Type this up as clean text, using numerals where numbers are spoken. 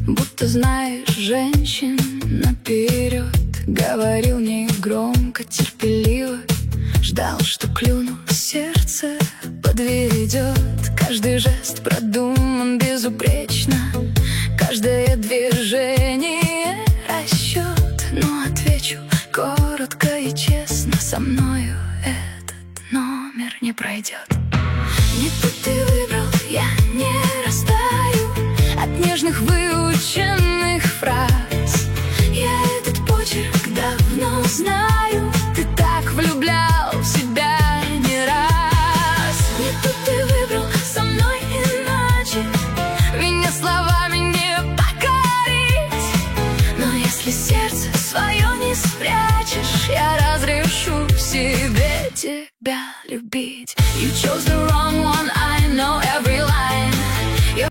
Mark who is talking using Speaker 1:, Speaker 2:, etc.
Speaker 1: Будто знаешь женщин наперед. Говорил негромко, терпеливо, ждал, что клюну, сердце подведет. Каждый жест продуман безупречно, каждое движение расчет. Но отвечу коротко и честно: со мною этот номер не пройдет. Не тут ты выбрал, я не растаю от нежных выученных фраз. Я этот почерк давно знаю, ты так влюблял в себя не раз. Не тут ты выбрал, со мной иначе, меня слова